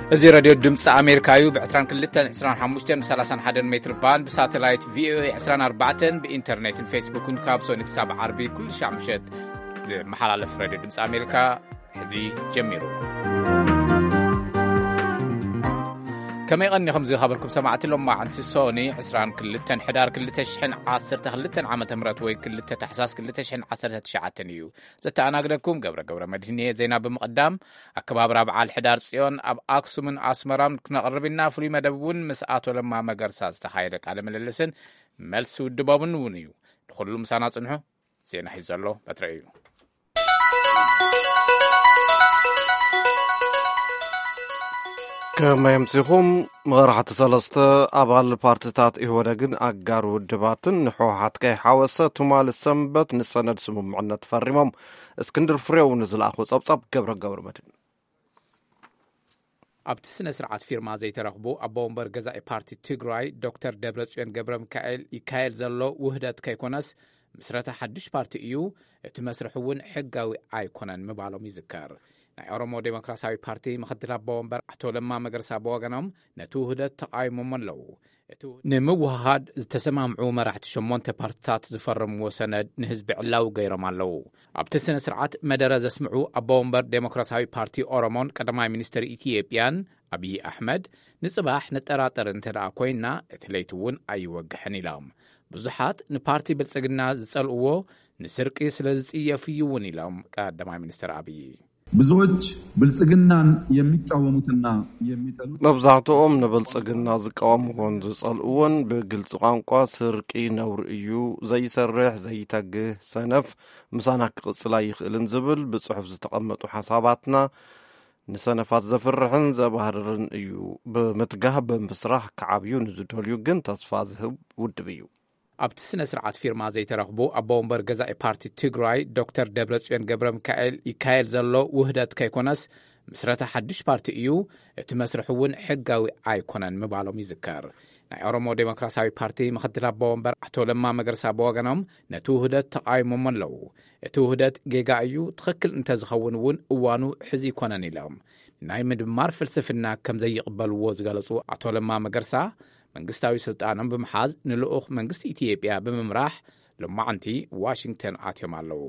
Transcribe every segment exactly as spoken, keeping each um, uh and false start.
እዚ راديو ድምጽ ኣሜሪካዩ ب22 25 31 ሜትር ባንድ ብሳተላይት V O A عشرين أربعة بإنترنت فيسبوك ካብ ሶኒ ክሳብ ዓርቢ ኩሉ ሻዕ ምሸት ዝመሓላለፍ راديو ድምጽ ኣሜሪካ ሕዚ ጀሚሩ كما يغنيكم زي خبركم سمعت لهم مع انت سوني عشرين كلتن حدار كلتن شحن عشرة كلتن عامة مرات وي كلتن تحساس كلتن شحن عشرة تشعتن يو زت انا اقدركم قبره قبره مدينه زينا بمقدام اكباب رابع الحدار صيون اب اكسوم اسمرام كنقربنا فري مدبون مساعته لما مغرساز تخايلك على مللسن ملس ودبابن ونيو دخلوا مسانا صنحو زينا حيزلو بتريو كما يمسيخم مغرحة سلسطة أبغال البارتيتات إيهوداقن أقار ودباتن نحوحات كي حاوسة تمال السنبت نساند سمو معنا تفرمهم اسكندر فريو نزل أخو صبصب قبر قبر مدن أبت سنة سرعات فيرما زي ترغبو أبومبر جزائي بارتي تيغراي دكتور دبرتسيون قبر مكايل يكايل زلو وهدات كيكونس مسرتا حدش بارتي إيو اتمسرحوون حقاوي آيكونان مبالو ميزكار ናይ ኦሮሞ ዴሞክራሲያዊ ፓርቲ ምክትል አቦወንበር አቶ ለማ መገርሳ በወገኖም ነቱ ውህደት ተቃይሞም ኣለው እቱ ንምውሃድ ዝተሰማምዑ መራሕቲ ሸሞንተ ፓርቲታት ዝፈረምዎ ሰነድ ንህዝቢ ዕላው ገይሮም ኣለው ኣብቲ ስነ ስርዓት መደረ ዘስምዑ አቦወንበር ዴሞክራሲያዊ ፓርቲ ኦሮሞን ቀዳማይ ሚኒስትር ኢትዮጵያን አብይ አሕመድ ንጽባሕ ነጠራጠር እንተዳ ኮይና እትለይትውን ኣይወግሕን ኢሎም ብዙሓት ንፓርቲ ብልጽግና ዝጸልእዎ ንስርቂ ስለዝጽየፍዩውን ኢሎም ቀዳማይ ሚኒስትር አብይ ብዙዎች ብልጽግናን የሚቃወሙትና የሚጠሉት መብዛሕትኦም ንብልጽግና ዝቃወሙን ዝጸልኡን ብግልጽ ቋንቋ ስርቂ ነውር እዩ ዘይሰርሕ ዘይተግህ ሰነፍ ምሳና ክቅጽላ ይኽእልን ዝብል ብጽሑፍ ዝተቐመጡ ሓሳባትና ንሰነፋት ዘፍርሕን ዘባህርን እዩ ብምትጋህ ብምስራሕ ከዓብዩ ንዝደልዩ ግን ተስፋ ዝህብ ውድብ እዩ ኣብቲ ስነ ስርዓት ፊርማ ዘይተረኽቡ ኣቦወንበር ገዛኢ ፓርቲ ትግራይ ዶክተር ደብረጽዮን ገብረ ሚካኤል ይካየል ዘሎ ውህደት ከይኮነስ ምስረታ ሓድሽ ፓርቲ እዩ እቲ መስርሕ እውን ሕጋዊ ኣይኮነን ምባሎም ይዝከር ናይ ኦሮሞ ዴሞክራሲያዊ ፓርቲ ምክትል አቦወንበር አቶ ለማ መገርሳ በወገኖም ነቲ ውህደት ተቃይሞም ኣለው እቲ ውህደት ጌጋ እዩ ትኽክል እንተዝኸውን እውን እዋኑ ሕዚ ይኮነን ኢሎም ናይ ምድማር ፍልስፍና ከም ዘይቕበልዎ ዝገለጹ አቶ ለማ መገርሳ መንግስታዊ ስልጣኖም ብምሓዝ ንልኡኽ መንግስቲ ኢትዮጵያ ብምምራሕ ሎማዓንቲ ዋሽንግተን ኣትዮም ኣለው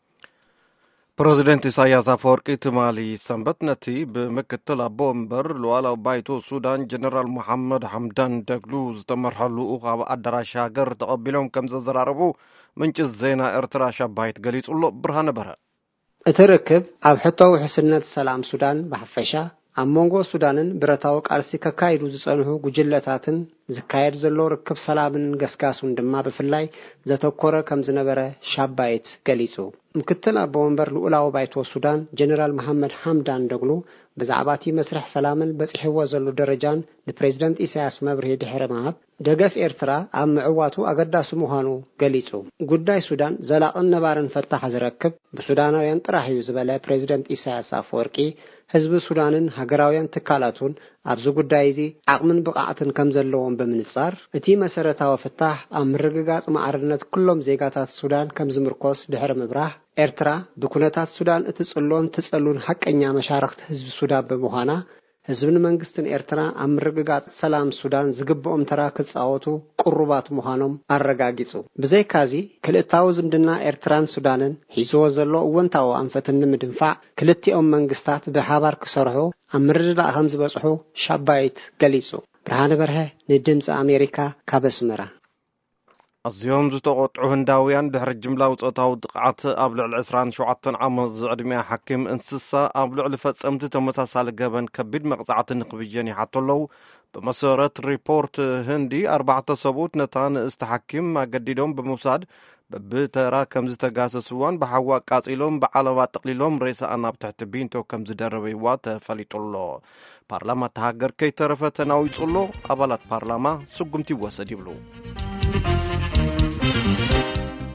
ፕሬዚደንት ኢሳያስ አፈወርቂ ትማሊ ሰንበት ነቲ ብምክትል አቦወንበር ሉዓላዊ ባይቶ ሱዳን ጀነራል መሐመድ ሐምዳን ደግሉ ዝተመርሐሉ ኣብ ኣዳራሽ ሃገር ተቐቢሎም ከም ዘዘራረቡ ምንጭ ዜና ኤርትራ ሻባይት ገሊጹሎ ብርሃነ በርሀ እቲ ርክብ ኣብ ሕቶው ሕስነት ሰላም ሱዳን ብሓፈሻ ኣብ መንጎ ሱዳንን ብረታዊ ቃልሲ ከካይዱ ዝጸንሑ ጉጅለታትን ዝካየድ ዘሎ ርክብ ሰላምን ገስጋሱን ድማ ብፍላይ ዘተኮረ ከም ዝነበረ ሻባይት ገሊጹ ምክትል አቦወንበር ልኡላዊ ባይቶ ሱዳን ጀነራል መሐመድ ሐምዳን ደግሉ ብዛዕባቲ መስርሕ ሰላምን በጽሕዎ ዘሎ ደረጃን ንፕሬዝደንት ኢሳያስ መብርሂ ድሕረ ምሃብ ደገፍ ኤርትራ ኣብ ምዕዋቱ ኣገዳሲ ምዃኑ ገሊጹ ጉዳይ ሱዳን ዘላቕን ነባርን ፈታሕ ዝረክብ ብሱዳናውያን ጥራሕ እዩ ዝበለ ፕሬዝደንት ኢሳያስ አፈወርቂ ህዝቢ ሱዳንን ሃገራውያን ትካላቱን ኣብዚ ጉዳይ እዚ ዓቕምን ብቕዓትን ከም ዘለዎም ብምንጻር እቲ መሰረታዊ ፍታሕ ኣብ ምርግጋጽ ማዕርነት ኩሎም ዜጋታት ሱዳን ከም ዝምርኮስ ድሕረ ምብራህ ኤርትራ ብኩነታት ሱዳን እትጽሎን ትጸሉን ሐቀኛ መሻርክት ህዝቢ ሱዳን ብምዃና ህዝብን መንግስትን ኤርትራ ኣብ ምርግጋጽ ሰላም ሱዳን ዝግብኦም ተራ ክጻወቱ ቁሩባት ምዃኖም ኣረጋጊጹ ብዘይካዚ ክልእታዊ ዝምድና ኤርትራን ሱዳንን ሒዝዎ ዘሎ እወንታዊ ኣንፈትን ንምድንፋዕ ክልቲኦም መንግስታት ብሓባር ክሰርሑ ኣብ ምርድዳእ ከም ዝበጽሑ ሻባይት ገሊጹ ብርሃነ በርሀ ንድምፂ ኣሜሪካ ካብ ኣስመራ أزيوم زتوقع هنداويان دحر الجملة وصوتها ودقعت أبلع العسران شعطن عمر زعدمي حكيم انسسا أبلع لفتسمت تمتاسال جبن كبير مقطعة نقبيجاني حتى لو بمسارة ريبورت هندي أربعة صبوت نتان استحكم ما قديدهم بموساد بترا كم زتجاسسوان بحوا قاتلهم بعلاوات تقليلهم رئيس أنا بتحت بينتو كم زدربي وات فليت الله برلمان تهاجر كي طرفة تناوي الله أبلات برلمان سقمتي وسديبلو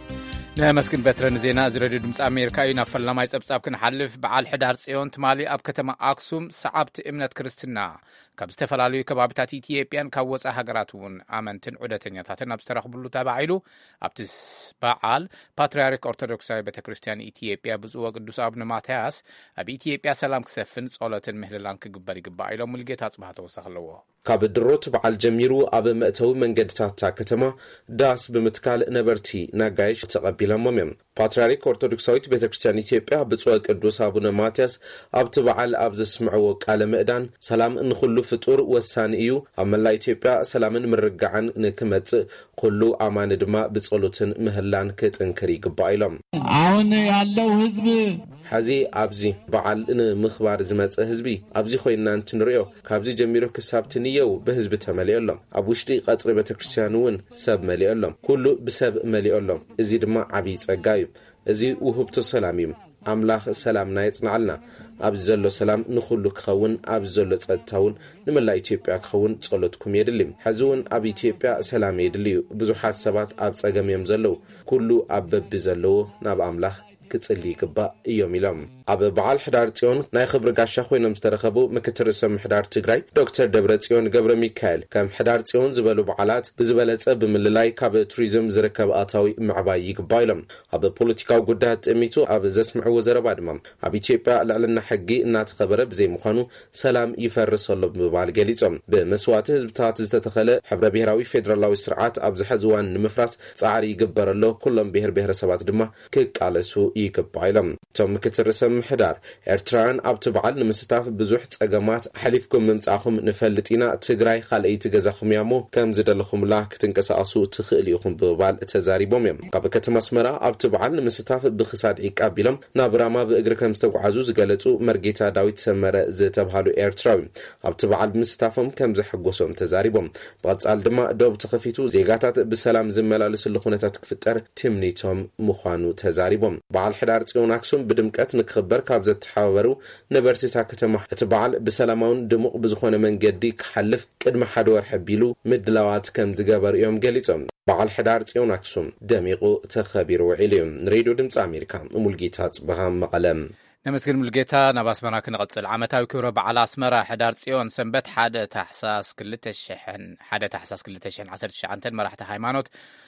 نمسكن بترن زينا زرد دمص أمريكا ينفل لما يصبصاب كنحلف بعال حدار صيون تمالي أب كتما أكسوم صعبت إمنت كريستنا كاب استفلالو كبابتات إثيوبيان كاب وصا هاغراتون آمنتن عدتنياتاتن أب سترخبلو تابعيلو أبتس بعال باتريارك أرثوذكساوي بيت كريستيان إثيوبيا بزوغ قدوس أبن ماتياس أب إثيوبيا سلام كسفن صولتن مهللان كقبالي قبائلو ملقيت هاتسبحاتو وسخلوه كاب الدروت بعال جميرو أب مأتو من قدتاتا كتما داس بمتكال نبرتي ناقايش تقبيلا مميم باتريارك أرثوذكساوي بيت كريستيان إثيوبيا بزوغ قدوس أبن ماتياس أب تبعال أبز اسمعو قال مئدان سلام نخلو فطور وسان إيو أما لا إثيوبيا سلام مرقعان نكمت كلو أمان دما بصولتن مهلان كتنكري قبائلهم عون يالو حزب حزي أبزي بعال إن مخبار زمت حزبي أبزي خوينا نتنريو كابزي جميرو كسابتنيو بحزب تمالي اللهم أبوشتي قطر بتكريستيانون سب مالي اللهم كله بسب مالي اللهم إزي دما عبيد أقايب إزي وهبت سلاميم أملاخ سلامنا يتنعلنا أبزلو سلام نخلو كخون أبزلو تقدتاون نملا إثيوبيا كخون تصولتكم يدلم حزون أب إثيوبيا سلام يدليو بزوحات سبات أبز أقام يمزلو كلو أبب بزلو ناب أملاخ كتصلي كبا يوم يلام أب بعال حدار تيون ناي خبر قاشا خوينا مسترخبو مكتر سم حدار تيغراي دكتور دبرتيون قبر ميكايل كم حدار تيون زبالو بعالات بزبالت أب من اللاي كاب توريزم زركب آتاوي معباي كبايلم أب بوليتيكاو قدات أميتو أب زسمع وزر بعدمم أب إثيوبيا لعلنا حقي نات خبره بزي مخانو سلام يفرس الله ببال قليتهم بمسواته زبطات زتتخلى حبر بهراوي فيدرالاوي سرعات أب زحزوان نمفراس صعري يقبر الله كلهم بهر بهر سبات دما كيك على يكبايلم تم كترسم حدار ارتران اب تبعل نمستاف بزوح صقمات حليفكم ممصاخم نفلطينا تግራይ خالئي تገዛخم يامو كم زدلخم لا كتنقساسو تخيليخم ببال تزاريبوم يم قب كتمسمرا اب تبعل نمستاف بخساد يقابيلم نابراما باغر كم استقعزو زغلصو مرغيتا داويت سمره زتبحالو ارتراوي اب تبعل مستافم كم زحغوسم تزاريبوم بقصال دما دوب تخفيتو زيغاتات بسلام زملالس لخونታት كفطر تمنيتهم مخانو تزاريبوم بعال حدار تيون أكسوم بدمكات نكخبر كابزت تحاورو نبرتي ساكتما اتبعال بسلامون دموق بزخونه من قديك حلف قدم حدور حبيلو مدلوات كم زقابر يوم قليتهم بعال حدار تيون أكسوم دميقو تخبيرو عليهم نريدو دمت أمريكا ملقيتات بهم مقلم نمسكن ملقيتا نباس مناك نغطسل عمتاوي كورا بعلا اسمرا حدار تيون سنبت حادة تحساس كلتا الشحن حادة تحساس كلتا الشحن عسر الشعنتين مراحة هايمانوت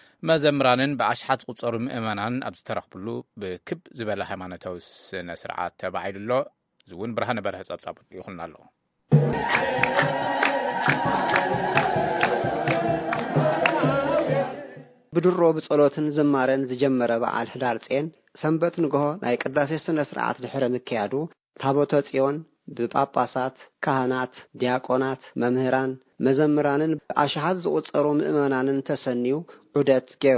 مزمرانن بعشحات قصر مؤمنان أبز ترخبلو بكب زبالة هيمانتاوي سنة سرعات تبعيد الله زون برهان برهز أبصاب يخلنا الله بدرو بصلوتن زمارن زجمره بعال حدار صين سنبت نغو ناي قداسي سنة سرعات دحره مكيادو ታቦተ ጽዮን በጳጳሳት ካህናት ዲያቆናት መምህራን መዘምራንን አሽሃዝ ዝቆጸሩ ምእመናንን ተሰኒው ዑደት ገሮ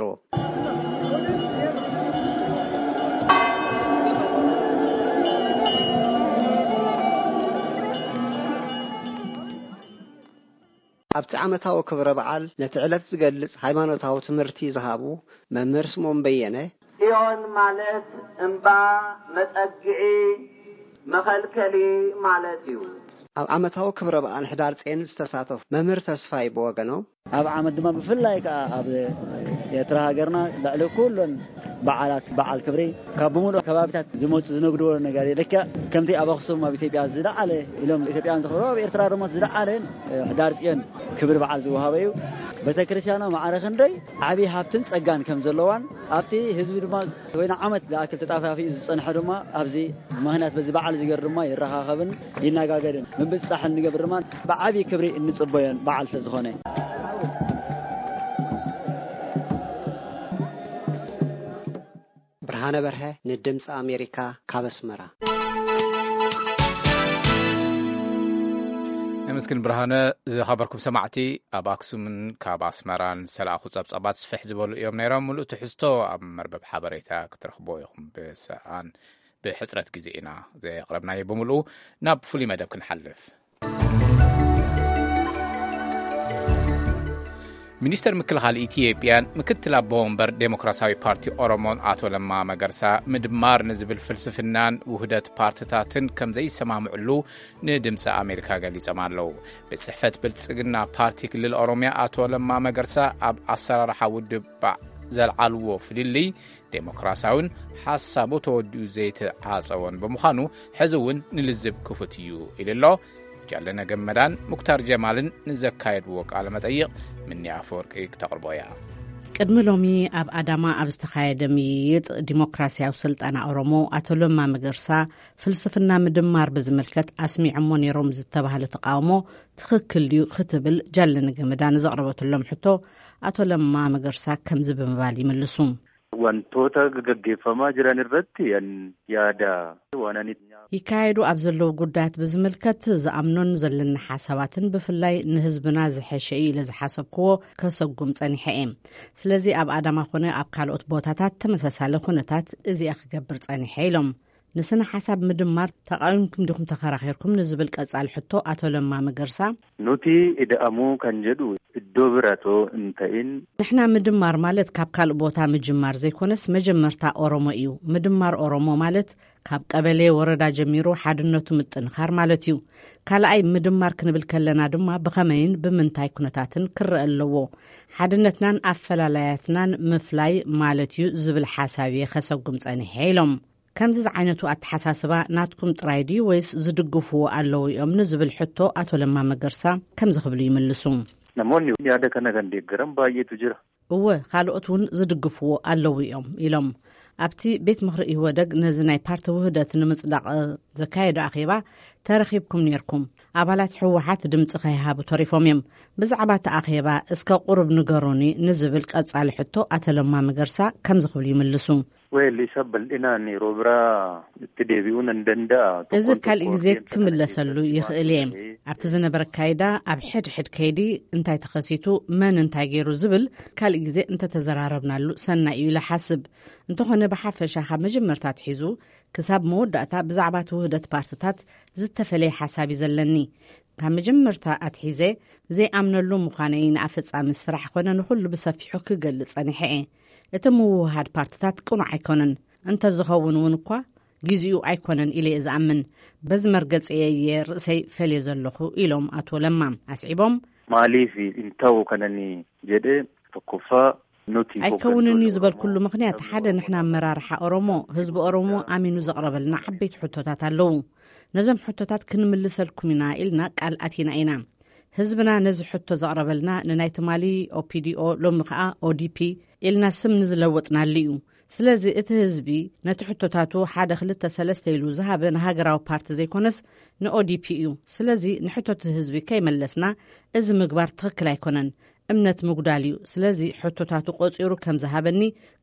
ኣብቲ ዓመታዊ ክብረ በዓል ነትዕለት ዝገልጽ ሃይማኖታዊ ትምህርቲ ዝሃቡ መምህር ስሞን በየነ ጽዮን ማለት እንባ መጸግዒ መኸልከሊ ማለት እዩ ኣብ ዓመታዊ ክብረ በዓል ሕዳር ጽዮን ዝተሳተፉ መምህር ተስፋይ በወገኖ ኣብ ዓመት ድማ ብፍላይ ኣብ ኤርትራ ሃገርና ላዕለ ኩሉን በዓላት በዓል ክብሪ ካብ ብሙሉ ከባቢታት ዝሞጽ ዝነግዶ ነገር የለካ ከምቲ ኣብ ኣኽሱም ኣብ ኢትዮጵያ ዝለዓለ ኢሎም ኢትዮጵያን ዝኽብሩ ኣብ ኤርትራ ድማ ዝለዓለ ሕዳር ጽዮን ክብሪ በዓል ዝወሃበዩ ቤተክርስቲያኗ ማዕረኽ እንደይ ዓቢ ሃብትን ጸጋን ከም ዘለዋን ኣብቲ ህዝቢ ድማ ወይና ዓመት ላእክል ተጣፋፊ ዝጸንሐ ድማ ኣብዚ ምኽንያት በዚ በዓል ዝገር ድማ ይረኻኸብን ይነጋገርን ምብጻሕን ንገብር ድማ ብዓቢ ክብሪ እንጽበዮን በዓል ስለዝኾነ ብርሃነ በርሀ ንድምጽ አሜሪካ ካበስመራ نمسكن برهانة خبركم سمعتي أب أكسومن كاب أسمران سلاخ وصبصبات سفح زبولو يوم نيرام ملو تحستو أب مربب حبريتا كترخبو يخم بسان بحسرة جزينا زي قربنا يبملو ناب فولي مدب كنحلف ሚኒስተር ምክልኻል ኢትዮጵያን ምክትል አቦ ወንበር ዴሞክራሲያዊ ፓርቲ ኦሮሞን አቶ ለማ መገርሳ ምድማር ንዝብል ፍልስፍናን ውህደት ፓርቲታትን ከም ዘይሰማምዕሉ ንድምፂ አሜሪካ ገሊጾም ኣለው። ብጽሕፈት ብልጽግና ፓርቲ ክልል ኦሮሚያ አቶ ለማ መገርሳ ኣብ ኣሰራርሓ ውድብ ዘልዓልዎ ፍልልይ ዴሞክራሲያውን ሓሳቡ ተወዲኡ ዘይተዓፀወን ብምዃኑ ሕዚ እውን ንልዝብ ክፉት እዩ ኢልሎ ጃለነ ገመዳን ሙክታር ጀማልን ንዘካየድዎ ቃለ መጠይቕ ምኒ ኣፈወርቂ ክተቕርቦ እያ ቅድሚ ሎሚ ኣብ ኣዳማ ኣብ ዝተኻየደ ምይይጥ ዲሞክራሲያዊ ስልጣና ኦሮሞ ኣቶ ለማ መገርሳ ፍልስፍና ምድማር ብዝምልከት ኣስሚዖሞ ነይሮም ዝተባሃለ ተቃውሞ ትኽክል ድዩ ክትብል ጃለነ ገመዳን ዘቕረበትሎም ሕቶ ኣቶ ለማ መገርሳ ከምዚ ብምባል ይመልሱ wantoota gaggeeffamaa jiran irratti yaada ዋናኒት ይካየዱ ኣብ ዘለው ጉዳያት ብዝምልከት ዝኣምኖን ዘለና ሓሳባትን ብፍላይ ንህዝብና ዝሐሸ ኢለ ዝሓሰብክዎ ከሰጉም ጸኒሐ እየ ስለዚ ኣብ ኣዳማ ኮነ ኣብ ካልኦት ቦታታት ተመሳሳለ ኩነታት እዚኣ ክገብር ጸኒሐ ኢሎም ንስነ ሓሳብ ምድማር ተቃዊምኩም ዲኹም ተኸራኺርኩም ንዝብል ቀጻሊ ሕቶ ኣቶ ለማ መገርሳ ኑቲ ኢደአሙ ከንጀዱ እዶ ብራቶ እንተይን ንሕና ምድማር ማለት ካብ ካልእ ቦታ ምጅማር ዘይኮነስ መጀመርታ ኦሮሞ እዩ ምድማር ኦሮሞ ማለት ካብ ቀበሌ ወረዳ ጀሚሩ ሓድነቱ ምጥንኻር ማለት እዩ ካልኣይ ምድማር ክንብል ከለና ድማ ብኸመይን ብምንታይ ኩነታትን ክርአ ኣለዎ ሓድነትናን ኣፈላላያትናን ምፍላይ ማለት እዩ ዝብል ሓሳብ ከሰጉም ጸኒሐ ኢሎም ከምዚ ዓይነቱ ኣተሓሳስባ ናትኩም ጥራይ ድዩ ወይስ ዝድግፍዎ ኣለዉ እዮም ንዝብል ሕቶ ኣቶ ለማ መገርሳ ከምዚ ክብሉ ይምልሱ ናሞኒ ያደ ከነ ገንዴገረም ባየቱ ጅራ እወ ካልኦት እውን ዝድግፍዎ ኣለዉ እዮም ኢሎም ኣብቲ ቤት ምኽሪ ይወደግ ነዚ ናይ ፓርቲ ውህደት ንምጽዳቕ ዘካየዱ ኣኼባ ተረኺብኩም ነርኩም ኣባላት ሕወሓት ድምፂ ከይሃቡ ተሪፎም እዮም ብዛዕባ እቲ ኣኼባ እስከ ቁርብ ንገሩኒ ንዝብል ቀጻሊ ሕቶ ኣቶ ለማ መገርሳ ከምዚ ክብሉ ይምልሱ ወይሊ ሰበልዲና ኒሮብራ እትደቢኡን እንደንዳ እዚ ካልእ ግዜ ክምለሰሉ ይኽእል እየ ኣብቲ ዝነበረ ካይዳ ኣብ ሕድሕድ ከይዲ እንታይ ተኸሲቱ መን እንታይ ገይሩ ዝብል ካልእ ግዜ እንተተዘራረብናሉ ሰናይ እዩ ለሓስብ እንተኾነ ብሓፈሻ ካብ መጀመርታት ሒዙ ክሳብ መወዳእታ ብዛዕባ ውህደት ፓርቲታት ዝተፈለየ ሓሳብ ዘለኒ ካብ መጀመርታ ኣትሒዘ ዘይኣምነሉ ምዃነይ ንኣፈጻሚ ስራሕ ኮነ ንኹሉ ብሰፊሑ ክገልጽ ጸኒሐ እየ እቲ ምውሃድ ፓርቲታት ቅኑዕ ኣይኮነን እንተዝኸውን እውን እኳ ግዚኡ ኣይኮነን ኢለ ዝኣምን በዚ መርገጽ እየ ርእሰይ ፈልየ ዘለኹ ኢሎም ኣቶ ለማ ኣስዒቦም ማሊፊ እንታው ከነኒ ጀደ ተኮፋ ኖቲ ኣይከውንን እዩ ዝበልኩሉ ምክንያት ሓደ ንሕና ኣመራርሓ ኦሮሞ ህዝቢ ኦሮሞ ኣሚኑ ዘቕረበልና ዓበይቲ ሕቶታት ኣለዉ ነዞም ሕቶታት ክንምልሰልኩም ኢና ኢልና ቃል ኣቲና ኢና ህዝብና ነዚ ሕቶ ዘቕረበልና ንናይ ትማሊ ኦፒዲኦ ሎሚ ከዓ ኦዲፒ ኢልና ስም ንዝለወጥናሉ እዩ ስለዚ እቲ ህዝቢ ነቲ ሕቶታቱ ሓደ ክልተ ሰለስተ ኢሉ ዝሃበ ንሃገራዊ ፓርቲ ዘይኮነስ ንኦዲፒ እዩ ስለዚ ንሕቶት ህዝቢ ከይመለስና እዚ ምግባር ትኽክል ኣይኮነን እምነት ምጉዳል እዩ ስለዚ ሕቶታቱ ቆፂሩ ከም ዝሃበኒ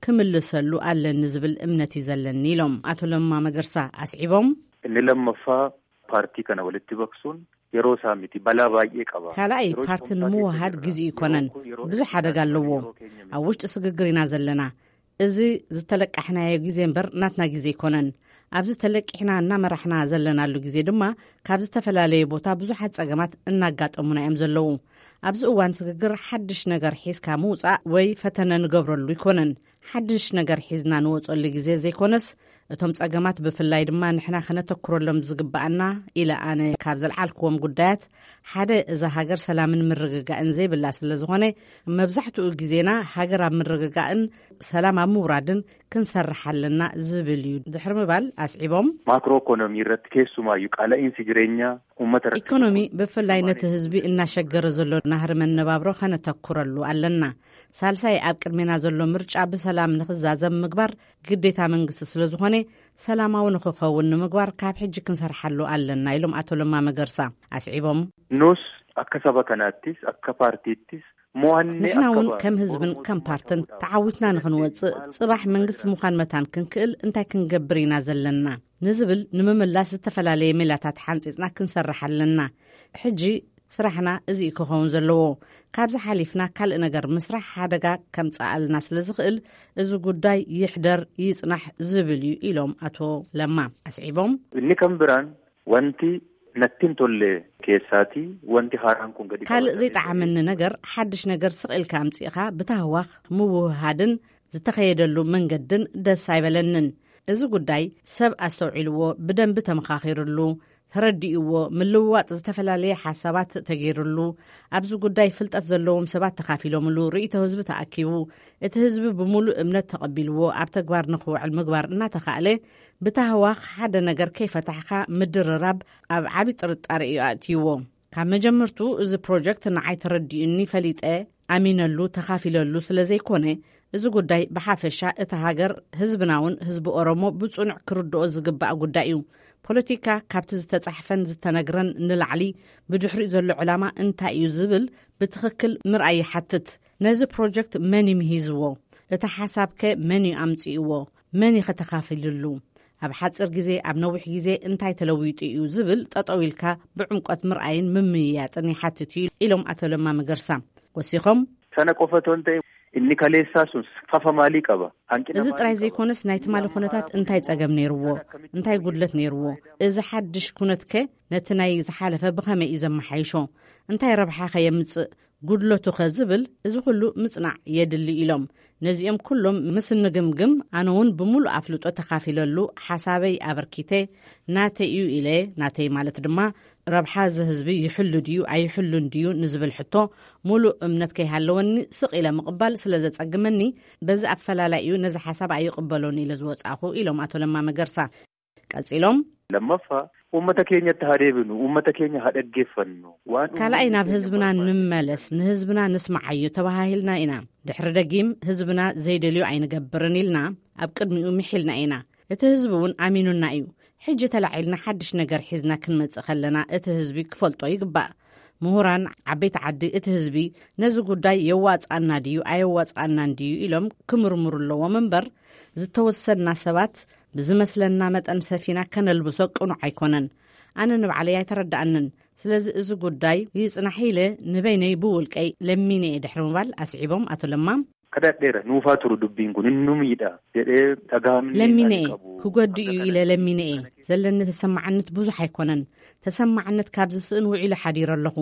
ክምልሰሉ ኣለኒ ዝብል እምነት እዩ ዘለኒ ኢሎም ኣቶ ለማ መገርሳ ኣስዒቦም እንለመፋ ፓርቲ ከነ ወልቲ በክሱን የሮሳ ሚቲ ባላ ባየ ቀባ ካልኣይ ፓርቲ ንምውሃድ ግዜ ይኮነን ብዙሕ ሓደጋ ኣለዎ ኣብ ውሽጢ ስግግር ኢና ዘለና እዚ ዝተለቃሕናዮ ግዜ እምበር ናትና ግዜ ይኮነን ኣብዚ ተለቂሕና እናመራሕና ዘለናሉ ግዜ ድማ ካብ ዝተፈላለየ ቦታ ብዙሓት ፀገማት እናጋጠሙና እዮም ዘለዉ ኣብዚ እዋን ስግግር ሓድሽ ነገር ሒዝካ ምውፃእ ወይ ፈተነ ንገብረሉ ይኮነን ሓድሽ ነገር ሒዝና ንወፀሉ ግዜ ዘይኮነስ እቶም ፀገማት ብፍላይ ድማ ንሕና ክነተክረሎም ዝግባአና ኢለ ኣነ ካብ ዘልዓልክዎም ጉዳያት ሓደ እዛ ሃገር ሰላምን ምርግጋእን ዘይብላ ስለ ዝኾነ መብዛሕትኡ ግዜና ሃገር ኣብ ምርግጋእን ሰላም ኣብ ምውራድን ክንሰርሕ ኣለና ዝብል እዩ ድሕሪ ምባል ኣስዒቦም ማክሮ ኢኮኖሚ ረት ኬሱማ እዩ ቃላኢን ሲጅሬኛ ኡመተ ኢኮኖሚ ብፍላይ ነቲ ህዝቢ እናሸገረ ዘሎ ናህሪ መነባብሮ ከነተክረሉ ኣለና ሳልሳይ ኣብ ቅድሜና ዘሎ ምርጫ ብሰላም ንኽዛዘም ምግባር ግዴታ መንግስቲ ስለ ዝኾነ ሰላማዊ ንኽኸውን ንምግባር ካብ ሕጂ ክንሰርሓሉ ኣለና ኢሎም ኣቶ ለማ መገርሳ ኣስዒቦም ኖስ ኣከሰባ ከናቲስ ኣከ ፓርቲቲስ ንሕና እውን ከም ህዝብን ከም ፓርትን ተዓዊትና ንኽንወፅእ ጽባሕ መንግስቲ ምዃን መታን ክንክእል እንታይ ክንገብር ኢና ዘለና ንዝብል ንምምላስ ዝተፈላለየ ሜላታት ሓንፂፅና ክንሰርሕ ኣለና ሕጂ ስራሕና እዚ ክኸውን ዘለዎ ካብዚ ሓሊፍና ካልእ ነገር ምስራሕ ሓደጋ ከም ጻኣልና ስለ ዝኽእል እዚ ጉዳይ ይሕደር ይጽናሕ ዝብል እዩ ኢሎም ኣቶ ለማ ኣስዒቦም እኒ ከም ብራን ወንቲ ነትን ቶለ ኬሳቲ ወንቲ ሃራን ኩን ገዲ ካልእ ዘይጣዕመኒ ነገር ሓድሽ ነገር ስቕኢልካ ኣምፂኻ ብታህዋኽ ምውህሃድን ዝተኸየደሉ መንገድን ደስ ኣይበለንን እዚ ጉዳይ ሰብ ኣስተውዒልዎ ብደንቢ ተመኻኺሩሉ ተረዲእዎ ምልውዋጥ ዝተፈላለየ ሓሳባት ተገይሩሉ ኣብዚ ጉዳይ ፍልጠት ዘለዎም ሰባት ተኻፊሎምሉ ርእይቶ ህዝቢ ተኣኪቡ እቲ ህዝቢ ብምሉእ እምነት ተቐቢልዎ ኣብ ተግባር ንኽውዕል ምግባር እናተኻእለ ብታህዋኽ ሓደ ነገር ከይፈታሕካ ምድርራብ ኣብ ዓቢ ጥርጣሪ እዩ ኣእትይዎ ካብ መጀመርቱ እዚ ፕሮጀክት ንዓይ ተረዲኡኒ ፈሊጠ ኣሚነሉ ተኻፊለሉ ስለ ዘይኮነ እዚ ጉዳይ ብሓፈሻ እቲ ሃገር ህዝብናውን ህዝቢ ኦሮሞ ብጽኑዕ ክርድኦ ዝግባእ ጉዳይ እዩ ፖለቲካ ካብቲ ዝተጻሕፈን ዝተነግረን ንላዕሊ ብድሕሪኡ ዘሎ ዕላማ እንታይ እዩ ዝብል ብትኽክል ምርኣይ ይሓትት ነዚ ፕሮጀክት መን ይምሂዝዎ እቲ ሓሳብከ መን ኣምፂእዎ መን ከተኻፊልሉ ኣብ ሓፅር ግዜ ኣብ ነዊሕ ግዜ እንታይ ተለዊጡ እዩ ዝብል ጠጠው ኢልካ ብዕምቆት ምርኣይን ምምያጥን ይሓትት እዩ ኢሎም ኣቶ ለማ መገርሳ ወሲኾም ሰነቆፈቶንተ እኒ ከሌሳሱስ ፈፈማሊ ቀባ እዚ ጥራይ ዘይኮነስ ናይ ትማሊ ኩነታት እንታይ ጸገም ነይርዎ እንታይ ጉድለት ነይርዎ እዚ ሓድሽ ኩነትከ ነቲ ናይ ዝሓለፈ ብኸመይ እዩ ዘመሓይሾ እንታይ ረብሓኸ የምፅእ ጉድለቱ ኸዝብል እዚ ኩሉ ምጽናዕ የድሊ ኢሎም ነዚኦም ኩሎም ምስ ንግምግም ኣነ እውን ብምሉእ ኣፍልጦ ተኻፊለሉ ሓሳበይ ኣበርኪተ ናተይ እዩ ኢለ ናተይ ማለት ድማ ረብሓ ዝህዝቢ ይሕሉ ድዩ ኣይሕሉን ድዩ ንዝብል ሕቶ ሙሉእ እምነት ከይሃለወኒ ስቕ ኢለ ምቕባል ስለ ዘጸግመኒ በዚ ኣፈላላይ እዩ ነዚ ሓሳብ ኣይቕበሎን ኢለ ዝወጻኹ ኢሎም ኣቶ ለማ መገርሳ ቀጺሎም ለመፋ ኡመተ ኬኛ ተሃደብኑ ኡመተ ኬኛ ሃደገፈኑ ካልኣይ ናብ ህዝብና ንመለስ ንህዝብና ንስማዓዩ ተባሂልና ኢና ድሕሪ ደጊም ህዝብና ዘይደልዩ ኣይንገብርን ኢልና ኣብ ቅድሚኡ ምሒልና ኢና እቲ ህዝቢ እውን ኣሚኑና እዩ ሕጂ ተላዒልና ሓድሽ ነገር ሒዝና ክንመጽእ ከለና እቲ ህዝቢ ክፈልጦ ይግባእ ምሁራን ዓበይቲ ዓዲ እቲ ህዝቢ ነዚ ጉዳይ የዋጻና ድዩ ኣየዋጻናን ድዩ ኢሎም ክምርምሩ ኣለዎም እምበር ዝተወሰና ሰባት ብዝመስለና መጠን ሰፊና ከነልብሶ ቅኑዕ ኣይኮነን ኣነ ንባዕለይ ኣይተረዳእንን ስለዚ እዚ ጉዳይ ይጽናሕ ኢለ ንበይነይ ብውልቀይ ለሚነ ድሕሪ ምባል ኣስዒቦም ኣቶ ለማ ከዳደረ ኑፋቱሩ ዱቢን ኩን ኑሚዳ ደደ ተጋም ለሚነ ክጎድኡ ኢለ ለሚነ ዘለነ ተሰማዕነት ብዙሕ ኣይኮነን ተሰማዕነት ካብ ዝስእን ውዒሉ ሓዲር ኣለኹ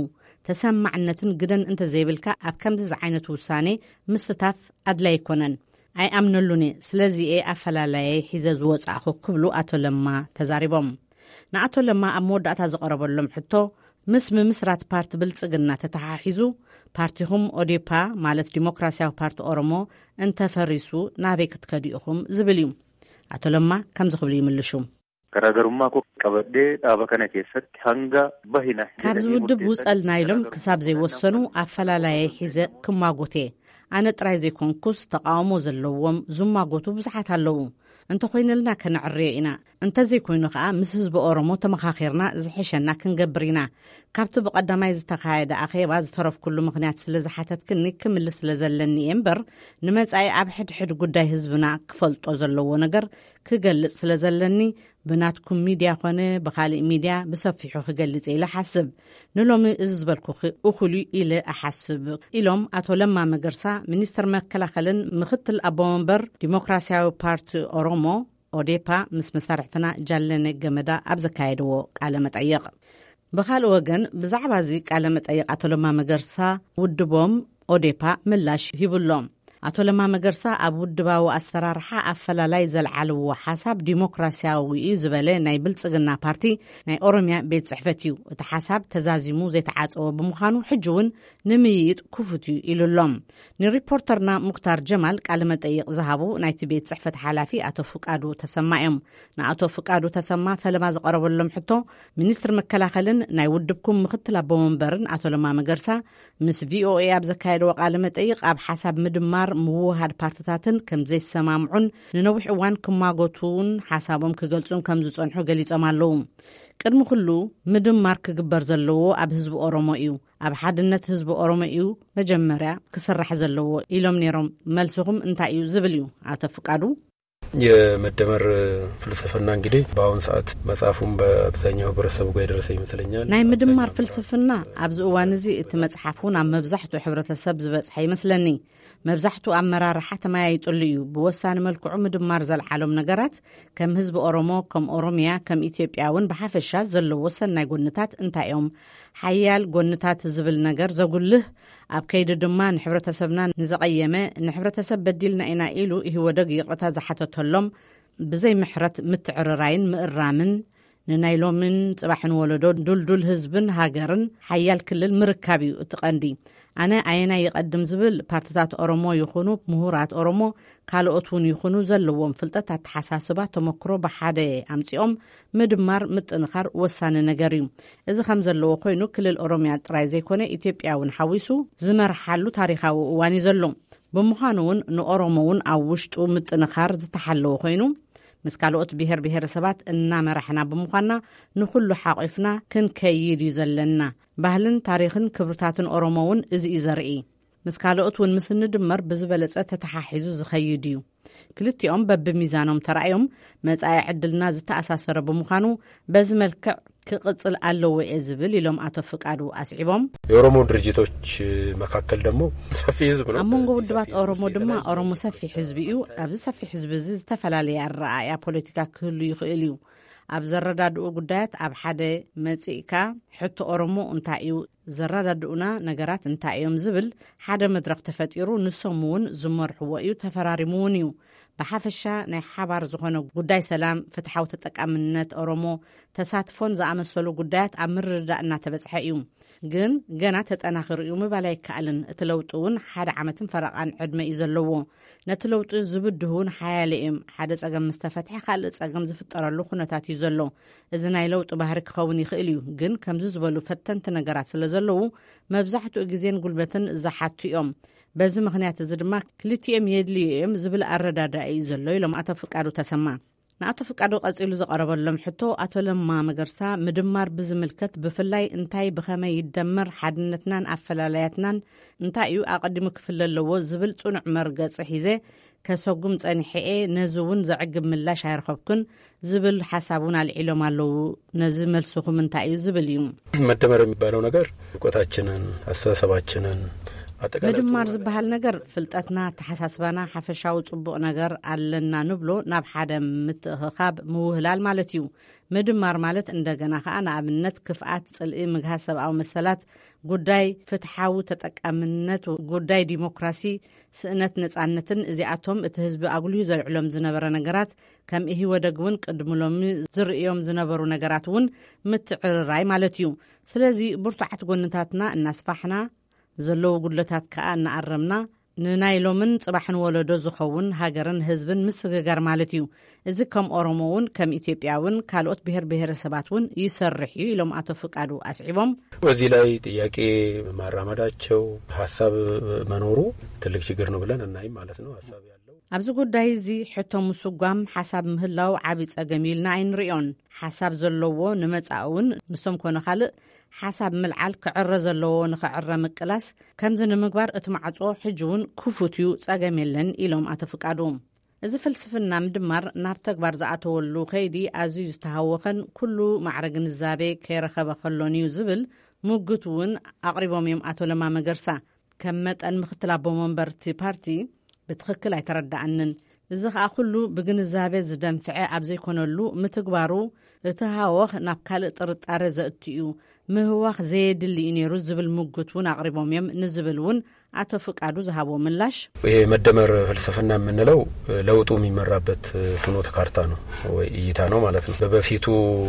ተሰማዕነትን ግደን እንተ ዘይብልካ ኣብ ከምዚ ዓይነት ውሳኔ ምስታፍ ኣድላይ ኣይኮነን ኣይ ኣምነሉኒ ስለዚኤ ኣፈላላየ ሒዘ ዝወጻእኹ ክብሉ ኣቶ ለማ ተዛሪቦም ንኣቶ ለማ ኣብ መወዳእታ ዝቐረበሎም ሕቶ ምስ ምምስራት ፓርቲ ብልጽግና ተተሓሒዙ ፓርቲኹም ኦዴፓ ማለት ዲሞክራሲያዊ ፓርቲ ኦሮሞ እንተፈሪሱ ናበይ ክትከዲኡኹም ዝብል እዩ ኣቶ ለማ ከም ዝኽብሉ ይምልሹ ገራገሩማ ኮ ቀበዴ ዳበከነ ከሰት ሃንጋ በሂና ካብዚ ውድብ ውጸልና ኢሎም ክሳብ ዘይወሰኑ ኣፈላላየ ሒዘ ክማጎቴ ኣነ ጥራይ ዘይኮንኩስ ተቃውሞ ዘለዎም ዝማጎቱ ብዙሓት ኣለዉ እንተ ኮይንልና ከነዕርዮ ኢና እንተ ዘይኮይኑ ከዓ ምስ ህዝቢ ኦሮሞ ተመኻኺርና ዝሕሸና ክንገብር ኢና ካብቲ ብቐዳማይ ዝተኻየደ ኣኼባ ዝተረፍኩሉ ምኽንያት ስለ ዝሓተትክኒ ክምልስ ስለ ዘለኒ እየ እምበር ንመጻኢ ኣብ ሕድሕድ ጉዳይ ህዝብና ክፈልጦ ዘለዎ ነገር ክገልጽ ስለ ዘለኒ ብናትኩም ሚድያ ኮነ ብኻሊእ ሚድያ ብሰፊሑ ክገልጽ ኢለ ሓስብ ንሎሚ እዚ ዝበልኩ እኹሉ ኢለ ኣሓስብ ኢሎም ኣቶ ለማ መገርሳ ሚኒስተር መከላኸልን ምክትል ኣቦወንበር ዲሞክራሲያዊ ፓርቲ ኦሮሞ ኦዴፓ ምስ መሳርሕትና ጃለነ ገመዳ ኣብ ዘካየድዎ ቃለ መጠይቕ ብኻልእ ወገን ብዛዕባ እዚ ቃለ መጠይቕ ኣቶ ለማ መገርሳ ውድቦም ኦዴፓ ምላሽ ሂብሎም ኣቶ ለማ መገርሳ ኣብ ውድባዊ ኣሰራርሓ ኣፈላላይ ዘልዓልዎ ሓሳብ ዲሞክራሲያዊ እዩ ዝበለ ናይ ብልጽግና ፓርቲ ናይ ኦሮምያ ቤት ጽሕፈት እዩ እቲ ሓሳብ ተዛዚሙ ዘይተዓጸወ ብምዃኑ ሕጂ እውን ንምይይጥ ክፉት እዩ ኢሉሎም ንሪፖርተርና ሙክታር ጀማል ቃለ መጠይቕ ዝሃቡ ናይቲ ቤት ጽሕፈት ሓላፊ ኣቶ ፍቃዱ ተሰማ እዮም ንኣቶ ፍቃዱ ተሰማ ፈለማ ዝቐረበሎም ሕቶ ሚኒስትር መከላኸልን ናይ ውድብኩም ምክትል ኣቦወንበርን ኣቶ ለማ መገርሳ ምስ ቪኦኤ ኣብ ዘካየድዎ ቃለ መጠይቕ ኣብ ሓሳብ ምድማር ምውሃድ ፓርቲታትን ከም ዘይሰማምዑን ንነዊሕ እዋን ክማጎቱን ሓሳቦም ክገልጹን ከም ዝጸንሑ ገሊጾም ኣለዉ ቅድሚ ኩሉ ምድማር ክግበር ዘለዎ ኣብ ህዝቢ ኦሮሞ እዩ ኣብ ሓድነት ህዝቢ ኦሮሞ እዩ መጀመርያ ክስራሕ ዘለዎ ኢሎም ነይሮም መልስኹም እንታይ እዩ ዝብል እዩ ኣቶ ፍቃዱ የመደመር ፍልስፍና እንግዲህ በአሁን ሰዓት መጽሐፉን በአብዛኛው ህብረተሰቡ ጋር የደረሰ ይመስለኛል ናይ ምድማር ፍልስፍና ኣብዚ እዋን እዚ እቲ መጽሐፉን ኣብ መብዛሕትኡ ሕብረተሰብ ዝበጽሐ ይመስለኒ መብዛሕትኡ ኣመራርሓ ተመያይጡሉ እዩ ብወሳኒ መልክዑ ምድማር ዘልዓሎም ነገራት ከም ህዝቢ ኦሮሞ ከም ኦሮሚያ ከም ኢትዮጵያ እውን ብሓፈሻ ዘለዎ ሰናይ ጎንታት እንታይ እዮም ሓያል ጎንታት ዝብል ነገር ዘጉልህ ኣብ ከይዲ ድማ ንሕብረተሰብና ንዘቐየመ ንሕብረተሰብ በዲልና ኢና ኢሉ ይህወደግ ይቕረታ ዝሓተተሎም ብዘይ ምሕረት ምትዕርራይን ምእራምን ንናይሎምን ጽባሕን ወለዶ ዱልዱል ህዝብን ሃገርን ሓያል ክልል ምርካብ እዩ እትቐንዲ ኣነ ኣየና ይቐድም ዝብል ፓርቲታት ኦሮሞ ይኹኑ ምሁራት ኦሮሞ ካልኦት እውን ይኹኑ ዘለዎም ፍልጠት ኣተሓሳስባ ተመክሮ ብሓደ ኣምፂኦም ምድማር ምጥንኻር ወሳኒ ነገር እዩ እዚ ከም ዘለዎ ኮይኑ ክልል ኦሮሚያ ጥራይ ዘይኮነ ኢትዮጵያ እውን ሓዊሱ ዝመርሓሉ ታሪኻዊ እዋን እዩ ዘሎ ብምዃኑ እውን ንኦሮሞ እውን ኣብ ውሽጡ ምጥንኻር ዝተሓለወ ኮይኑ ምስ ካልኦት ብሄር ብሄረሰባት እናመራሕና ብምዃንና ንኹሉ ሓቒፍና ክንከይድ እዩ ዘለና ባህልን ታሪኽን ክብርታትን ኦሮሞ እውን እዚ እዩ ዘርኢ ምስ ካልኦት እውን ምስ ንድመር ብዝበለጸ ተተሓሒዙ ዝኸይድ እዩ ክልቲኦም በብሚዛኖም ተራእዮም መጻኢ ዕድልና ዝተኣሳሰረ ብምዃኑ በዚ መልክዕ ክቕጽል ኣለዎ እየ ዝብል ኢሎም ኣቶ ፍቃዱ ኣስዒቦም የኦሮሞ ድርጅቶች መካከል ደግሞ ሰፊ ህዝብ ነው ኣብ መንጎ ውድባት ኦሮሞ ድማ ኦሮሞ ሰፊ ህዝቢ እዩ ኣብዚ ሰፊ ህዝቢ እዚ ዝተፈላለየ ኣረኣእያ ፖለቲካ ክህሉ ይኽእል እዩ ኣብ ዘረዳድኡ ጉዳያት ኣብ ሓደ መጺእካ ሕቶ ኦሮሞ እንታይ እዩ ዘረዳድኡና ነገራት እንታይ እዮም ዝብል ሓደ መድረኽ ተፈጢሩ ንሶም እውን ዝመርሕዎ እዩ ተፈራሪሙ እውን እዩ ብሓፈሻ ናይ ሓባር ዝኾነ ጉዳይ ሰላም ፍትሓዊ ተጠቃምነት ኦሮሞ ተሳትፎን ዝኣመሰሉ ጉዳያት ኣብ ምርዳእ እናተበፅሐ እዩ ግን ገና ተጠናኺሩ እዩ ምባል ኣይከኣልን እቲ ለውጢ እውን ሓደ ዓመትን ፈረቓን ዕድመ እዩ ዘለዎ ነቲ ለውጢ ዝብድሁ እውን ሓያለ እዮም ሓደ ፀገም ምስ ተፈትሐ ካልእ ፀገም ዝፍጠረሉ ኩነታት እዩ ዘሎ እዚ ናይ ለውጢ ባህሪ ክኸውን ይኽእል እዩ ግን ከምዚ ዝበሉ ፈተንቲ ነገራት ስለ ዘለዉ መብዛሕትኡ ግዜን ጉልበትን ዝሓቱ እዮም በዚ ምኽንያት እዚ ድማ ክልቲኦም የድልዩ እዮም ዝብል ኣረዳድኣ እዩ ዘሎ ኢሎም ኣቶ ፍቃዱ ተሰማ ንኣቶ ፍቃዱ ቀፂሉ ዘቐረበሎም ሕቶ ኣቶ ለማ መገርሳ ምድማር ብዝምልከት ብፍላይ እንታይ ብኸመይ ይደመር ሓድነትናን ኣፈላላያትናን እንታይ እዩ ኣቐዲሙ ክፍለ ኣለዎ ዝብል ጽኑዕ መርገፂ ሒዘ ከሰጉም ጸኒሐ ነዚ እውን ዘዕግብ ምላሽ ኣይረኸብኩን ዝብል ሓሳቡን ኣልዒሎም ኣለዉ ነዚ መልስኹም እንታይ እዩ ዝብል እዩ መደመር የሚባለው ነገር እውቀታችንን አስተሳሰባችንን ምድማር ዝበሃል ነገር ፍልጠትና ተሓሳስባና ሓፈሻዊ ጽቡቕ ነገር ኣለና ንብሎ ናብ ሓደ ምትእኽኻብ ምውህላል ማለት እዩ ምድማር ማለት እንደገና ከዓ ንኣብነት ክፍኣት ጽልኢ ምግሃዝ ሰብኣዊ መሰላት ጉዳይ ፍትሓዊ ተጠቃምነት ጉዳይ ዲሞክራሲ ስእነት ነጻነትን እዚኣቶም እቲ ህዝቢ ኣጉልዩ ዘልዕሎም ዝነበረ ነገራት ከም ኢህወደግ እውን ቅድምሎም ዝርእዮም ዝነበሩ ነገራት እውን ምትዕርራይ ማለት እዩ ስለዚ ብርቱዓት ጎንታትና እናስፋሕና ዘለዎ ጉድለታት ከዓ እናኣረምና ንናይሎምን ጽባሕን ወለዶ ዝኸውን ሃገርን ህዝብን ምስግጋር ማለት እዩ እዚ ከም ኦሮሞ እውን ከም ኢትዮጵያ እውን ካልኦት ብሄር ብሄረሰባት እውን ይሰርሕ እዩ ኢሎም ኣቶ ፍቃዱ ኣስዒቦም በዚህ ላይ ጥያቄ ማራመዳቸው ሀሳብ መኖሩ ትልቅ ችግር ነው ብለን እናይ ማለት ነው ሀሳብ ያለው ኣብዚ ጉዳይ እዚ ሕቶ ምስጓም ሓሳብ ምህላው ዓቢ ጸገም ኢልና ኣይንሪኦን ሓሳብ ዘለዎ ንመጻእውን ንሶም ኮነ ካልእ ሓሳብ ምልዓል ክዕረ ዘለዎ ንኽዕረ ምቅላስ ከምዚ ንምግባር እቲ ማዕጾ ሕጂ እውን ክፉት እዩ ጸገም የለን ኢሎም ኣቶ ፍቃዱ እዚ ፍልስፍና ምድማር ናብ ተግባር ዝኣተወሉ ከይዲ ኣዝዩ ዝተሃወኸን ኩሉ ማዕረ ግንዛቤ ከይረኸበ ከሎን እዩ ዝብል ሙግት እውን ኣቕሪቦም እዮም ኣቶ ለማ መገርሳ ከም መጠን ምክትል ኣቦ መንበርቲ ፓርቲ ብትኽክል ኣይተረዳእንን እዚ ከዓ ኩሉ ብግንዛቤ ዝደንፍዐ ኣብ ዘይኮነሉ ምትግባሩ እቲ ሃወኽ ናብ ካልእ ጥርጣረ ዘእቱ እዩ ምህዋኽ ዘየድሊ እዩ ነይሩ ዝብል ሙግት እውን ኣቕሪቦም እዮም ንዝብል እውን ኣቶ ፍቃዱ ዝሃቦ ምላሽ ይሄ መደመር ፍልስፍና የምንለው ለውጡ የሚመራበት ፍኖተ ካርታ ነው ወይ እይታ ነው ማለት ነው በበፊቱ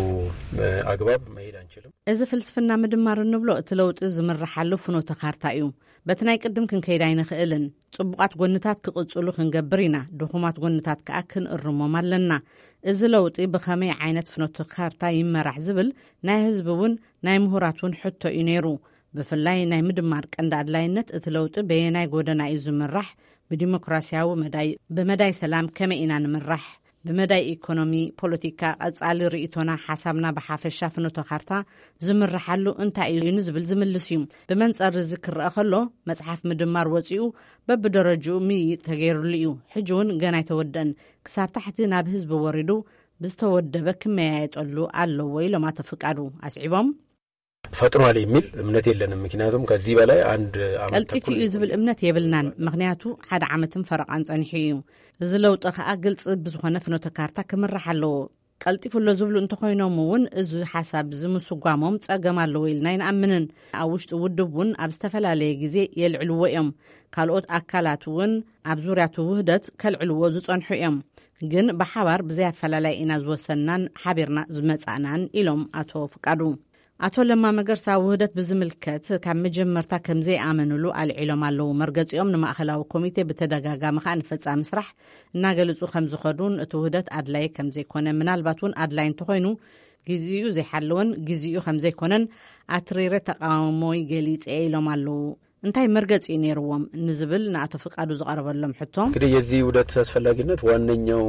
አግባብ መሄድ አንችልም እዚ ፍልስፍና ምድማር እንብሎ እቲ ለውጢ ዝምራሓሉ ፍኖተ ካርታ እዩ በቲ ናይ ቅድም ክንከይድ ኣይንኽእልን ጽቡቓት ጎንታት ክቕጽሉ ክንገብር ኢና ድኹማት ጎንታት ከዓ ክንእርሞም ኣለና እዚ ለውጢ ብኸመይ ዓይነት ፍኖተ ካርታ ይመራሕ ዝብል ናይ ህዝቢ እውን ናይ ምሁራት እውን ሕቶ እዩ ነይሩ ብፍላይ ናይ ምድማር ቀንዲ ኣድላይነት እቲ ለውጢ በየናይ ጎደና እዩ ዝምራሕ ብዲሞክራሲያዊ መዳይ ብመዳይ ሰላም ከመይ ኢና ንምራሕ ብመዳይ ኢኮኖሚ ፖለቲካ ቀጻሊ ርእቶና ሓሳብና ብሓፈሻ ፍኖተ ካርታ ዝምራሓሉ እንታይ እዩ ንዝብል ዝምልስ እዩ ብመንጸር እዚ ክርአ ከሎ መጽሓፍ ምድማር ወፂኡ በብደረጅኡ ምይይጥ ተገይሩሉ እዩ ሕጂ እውን ገና ኣይተወድአን ክሳብ ታሕቲ ናብ ህዝቢ ወሪዱ ብዝተወደበ ክመያየጠሉ ኣለዎ ኢሎም ኣቶ ፍቃዱ ኣስዒቦም ፈጥኗል የሚል እምነት የለንም ምክንያቱም ከዚህ በላይ አንድ አመት ቀልጢፍ እዩ ዝብል እምነት የብልናን ምክንያቱ ሓደ ዓመትን ፈረቓን ጸኒሑ እዩ እዚ ለውጢ ከዓ ግልጽ ብዝኾነ ፍኖተ ካርታ ክምራሕ ኣለዎ ቀልጢፉሎ ዝብሉ እንተኮይኖም እውን እዚ ሓሳብ ዝምስጓሞም ፀገም ኣለዎ ኢልና ይንኣምንን ኣብ ውሽጢ ውድብ እውን ኣብ ዝተፈላለየ ግዜ የልዕልዎ እዮም ካልኦት ኣካላት እውን ኣብ ዙርያቱ ውህደት ከልዕልዎ ዝፀንሑ እዮም ግን ብሓባር ብዘይ ኣፈላላይ ኢና ዝወሰናን ሓቢርና ዝመፃናን ኢሎም ኣቶ ፍቃዱ ኣቶ ለማ መገርሳ ውህደት ብዝምልከት ካብ መጀመርታ ከምዘይ ኣመንሉ ኣልዒሎም ኣለዉ መርገፂኦም ንማእኸላዊ ኮሚቴ ብተደጋጋሚ ከዓ ንፈፃሚ ስራሕ እናገለፁ ከም ዝኸዱን እቲ ውህደት ኣድላይ ከም ዘይኮነ ምናልባት እውን ኣድላይ እንተኮይኑ ግዚኡ ዘይሓለወን ግዚኡ ከም ዘይኮነን ኣትሪረ ተቃውሞይ ገሊፀ ኢሎም ኣለዉ እንታይ መርገፂ ነይርዎም ንዝብል ንኣቶ ፍቃዱ ዝቀርበሎም ሕቶ እንግዲህ የዚህ ውህደት አስፈላጊነት ዋነኛው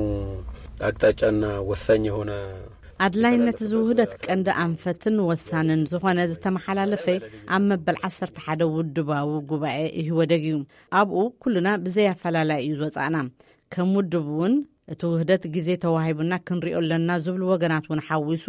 አቅጣጫና ወሳኝ የሆነ ኣድላይነት ዝውህደት ቀንዲ ኣንፈትን ወሳንን ዝኾነ ዝተመሓላለፈ ኣብ መበል ዓሰርተ ሓደ ውድባዊ ጉባኤ ይህወደግ እዩ ኣብኡ ኩልና ብዘይ ኣፈላላይ እዩ ዝወፃእና ከም ውድብ እውን እቲ ውህደት ግዜ ተዋሂቡና ክንሪኦ ኣለና ዝብሉ ወገናት እውን ሓዊሱ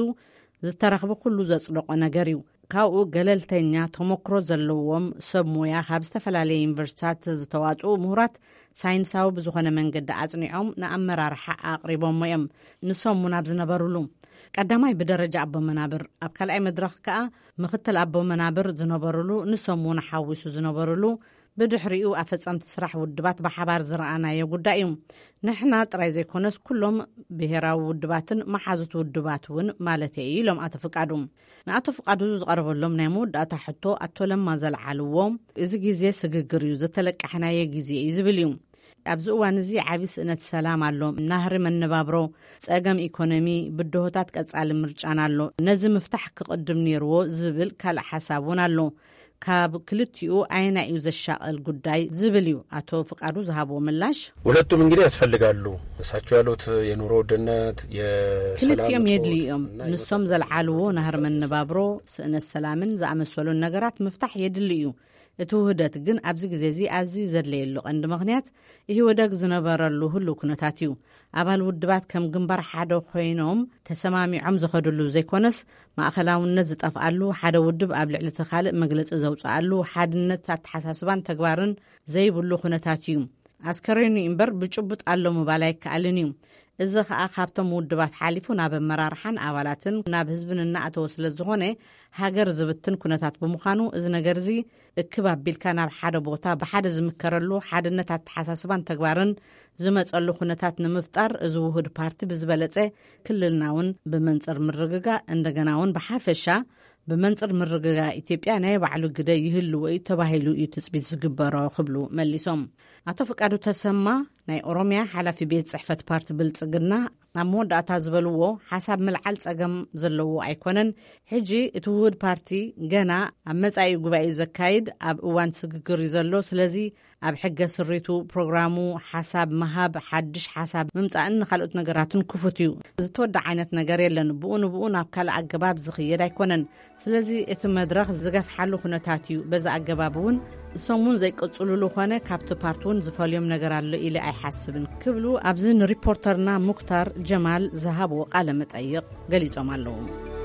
ዝተረኽበ ኩሉ ዘጽድቆ ነገር እዩ ካብኡ ገለልተኛ ተሞክሮ ዘለዎም ሰብ ሞያ ካብ ዝተፈላለየ ዩኒቨርሲታት ዝተዋፅኡ ምሁራት ሳይንሳዊ ብዝኾነ መንገዲ ኣጽኒዖም ንኣመራርሓ ኣቕሪቦም እዮም ንሶም እውን ኣብ ዝነበሩሉ ቀዳማይ ብደረጃ ኣቦ መናብር ኣብ ካልኣይ መድረኽ ከዓ ምክትል ኣቦ መናብር ዝነበሩሉ ንሶም እውን ሓዊሱ ዝነበሩሉ ብድሕሪኡ ኣፈጸምቲ ስራሕ ውድባት ብሓባር ዝረኣናዮ ጉዳይ እዩ ንሕና ጥራይ ዘይኮነስ ኩሎም ብሄራዊ ውድባትን መሓዙት ውድባት እውን ማለት እዩ ኢሎም ኣቶ ፍቃዱ ንኣቶ ፍቃዱ ዝቐረበሎም ናይ መወዳእታ ሕቶ ኣቶ ለማ ዘለዓልዎ እዚ ግዜ ስግግር እዩ ዝተለቃሕናየ ግዜ እዩ ዝብል እዩ ኣብዚ እዋን እዚ ዓብይ ስእነት ሰላም ኣሎ ናህሪ መነባብሮ ፀገም ኢኮኖሚ ብድሆታት ቀጻሊ ምርጫን ኣሎ ነዚ ምፍታሕ ክቅድም ነይርዎ ዝብል ካልእ ሓሳብ እውን ኣሎ ካብ ክልቲኡ አይና እዩ ዘሻቀል ጉዳይ ዝብል እዩ አቶ ፍቃዱ ዝሃበው ምላሽ ሁለቱም እንግዲህ ያስፈልጋሉ እሳቸው ያሉት የኑሮ ውድነት የሰላም ክልቲኦም የድልዮም ንሶም ዘለዓልዎ ናህር መነባብሮ ስእነት ሰላምን ዝኣመሰሉ ነገራት ምፍታሕ የድሊ እዩ እቲ ውህደት ግን ኣብዚ ግዜ እዚ ኣዝዩ ዘድልየሉ ቀንዲ ምክንያት ይህወደግ ዝነበረሉ ሁሉ ኩነታት እዩ ኣባል ውድባት ከም ግንባር ሓደ ኮይኖም ተሰማሚዖም ዝኸድሉ ዘይኮነስ ማእኸላውነት ዝጠፍኣሉ ሓደ ውድብ ኣብ ልዕሊ ተኻልእ መግለፂ ዘውፅኣሉ ሓድነት ኣተሓሳስባን ተግባርን ዘይብሉ ኩነታት እዩ ኣስከሬኑ እምበር ብጭቡጥ ኣሎ ምባል ኣይከኣልን እዩ እዚ ከዓ ካብቶም ውድባት ሓሊፉ ናብ ኣመራርሓን ኣባላትን ናብ ህዝብን እናኣተወ ስለ ዝኾነ ሃገር ዝብትን ኩነታት ብምዃኑ እዚ ነገር እዚ እክብ ኣቢልካ ናብ ሓደ ቦታ ብሓደ ዝምከረሉ ሓድነት ኣተሓሳስባን ተግባርን ዝመፀሉ ኩነታት ንምፍጣር እዚ ውህድ ፓርቲ ብዝበለፀ ክልልና እውን ብመንፅር ምርግጋ እንደገና እውን ብሓፈሻ ብመንፅር ምርግጋ ኢትዮጵያ ናይ ባዕሉ ግደ ይህልዎ እዩ ተባሂሉ እዩ ትፅቢት ዝግበሮ ክብሉ መሊሶም ኣቶ ፍቃዱ ተሰማ ናይ ኦሮሚያ ሓላፊ ቤት ጽሕፈት ፓርቲ ብልጽግና ኣብ መወዳእታ ዝበልዎ ሓሳብ መልዓል ፀገም ዘለዎ ኣይኮነን ሕጂ እቲ ውህድ ፓርቲ ገና ኣብ መጻኢ ጉባኤ ዘካይድ ኣብ እዋን ስግግር ዘሎ ስለዚ ኣብ ሕገ ስሪቱ ፕሮግራሙ ሓሳብ መሃብ ሓድሽ ሓሳብ ምምጻእን ካልኦት ነገራትን ክፉት እዩ ዝተወዳእ ዓይነት ነገር የለን ብኡ ንብኡ ናብ ካልእ ኣገባብ ዝኽየድ ኣይኮነን ስለዚ እቲ መድረኽ ዝገፍሓሉ ኩነታት እዩ በዛ ኣገባብ እውን እሶሙን ዘይቀጽሉሉ ኾነ ካብቲ ፓርቲውን ዝፈልዮም ነገር ኣሎ ኢለ ኣይሓስብን ክብሉ ኣብዚ ንሪፖርተርና ሙክታር ጀማል ዝሃብዎ ቃለ መጠይቕ ገሊጾም ኣለዉ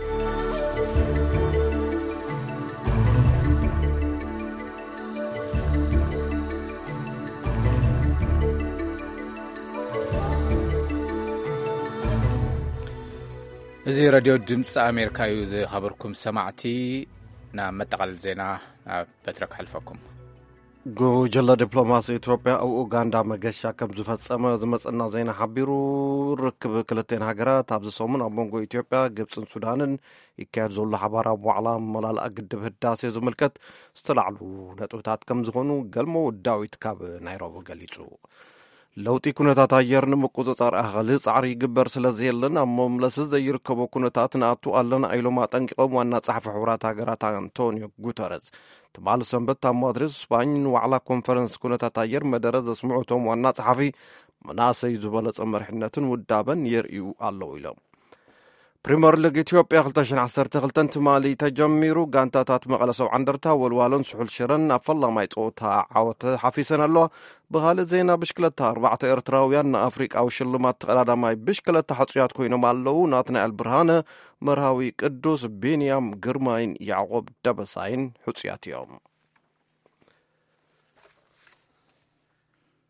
እዚ ሬድዮ ድምፂ ኣሜሪካ እዩ ዝኸበርኩም ሰማዕቲ ናብ መጠቃለሊ ዜና ኣብ በትረክ ሓልፈኩም ጉጅለ ዲፕሎማሲ ኢትዮጵያ ኣብ ኡጋንዳ መገሻ ከም ዝፈጸመ ዝመጽና ዜና ሓቢሩ ርክብ ክልቴን ሃገራት ኣብዚ ሰሙን ኣብ መንጎ ኢትዮጵያ ግብፅን ሱዳንን ይካየድ ዘሎ ሓባራዊ ዋዕላ መላልኣ ግድብ ህዳሴ ዝምልከት ዝተላዕሉ ነጥብታት ከም ዝኾኑ ገልሞ ዳዊት ካብ ናይሮቢ ገሊጹ ለውጢ ኩነታት ኣየር ንምቁፅጻር ኣኸል ጻዕሪ ይግበር ስለዘየለን ኣብ መምለሲ ዘይርከቦ ኩነታት ንኣቱ ኣለና ኢሎም ኣጠንቂቖም ዋና ጸሓፊ ሕቡራት ሃገራት አንቶኒዮ ጉተረስ ትማል ሰንበት ኣብ ማድሪድ ስፓኝ ንዋዕላ ኮንፈረንስ ኩነታት ኣየር መደረ ዘስምዑቶም ዋና ጸሓፊ መናእሰይ ዝበለጸ መርሕነትን ውዳበን የርእዩ ኣለዉ ኢሎም ፕሪምየር ሊግ ኢትዮጵያ ክልተ ሽሕ ዓሰርተ ክልተ ትማሊ ተጀሚሩ ጋንታታት መቐለ ሰብዓ እንደርታ ወልዋሎን ስሑል ሽረን ኣብ ፈላማይ ፆታ ዓወት ሓፊሰን ኣለዋ ብኻልእ ዜና ብሽክለታ ኣርባዕተ ኤርትራውያን ንኣፍሪቃዊ ሽልማት ተቐዳዳማይ ብሽክለታ ሓፁያት ኮይኖም ኣለዉ ናትናኤል ብርሃነ መርሃዊ ቅዱስ ቢንያም ግርማይን ያዕቆብ ደበሳይን ሕፁያት እዮም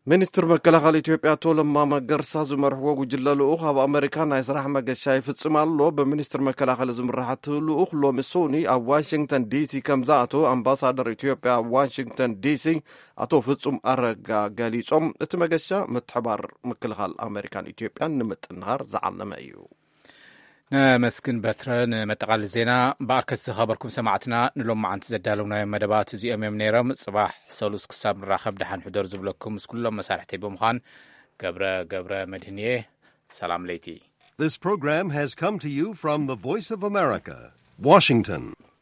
ሚኒስትር መከላኸሊ ኢትዮጵያ አቶ ለማ መገርሳ ዝመርሕዎ ጉጅለ ልኡኽ ኣብ ኣሜሪካ ናይ ስራሕ መገሻ ይፍጽም ኣሎ። ብሚኒስትር መከላኸሊ ዝምራሕ እቲ ልኡኽ ሎሚ ሶኒ ኣብ ዋሽንግተን ዲሲ ከም ዝኣቶ ኣምባሳደር ኢትዮጵያ ኣብ ዋሽንግተን ዲሲ ኣቶ ፍጹም ኣረጋ ገሊጾም እቲ መገሻ ምትሕባር ምክልኻል ኣሜሪካን ኢትዮጵያን ንምጥንኻር ዝዓለመ እዩ። ነመስግን በትረ ንመጠቃሊ ዜና ብኣርከት ዝኸበርኩም ሰማዕትና ንሎም መዓንቲ ዘዳለውናዮ መደባት እዚኦም እዮም ነይሮም። ጽባሕ ሰሉስ ክሳብ ንራኸብ ደሓን ሕደር ዝብለኩም ምስ ኩሎም መሳርሕተይ ብምዃን ገብረ ገብረ መድህንየ ሰላም ለይቲ። This program has come to you from the Voice of America, Washington.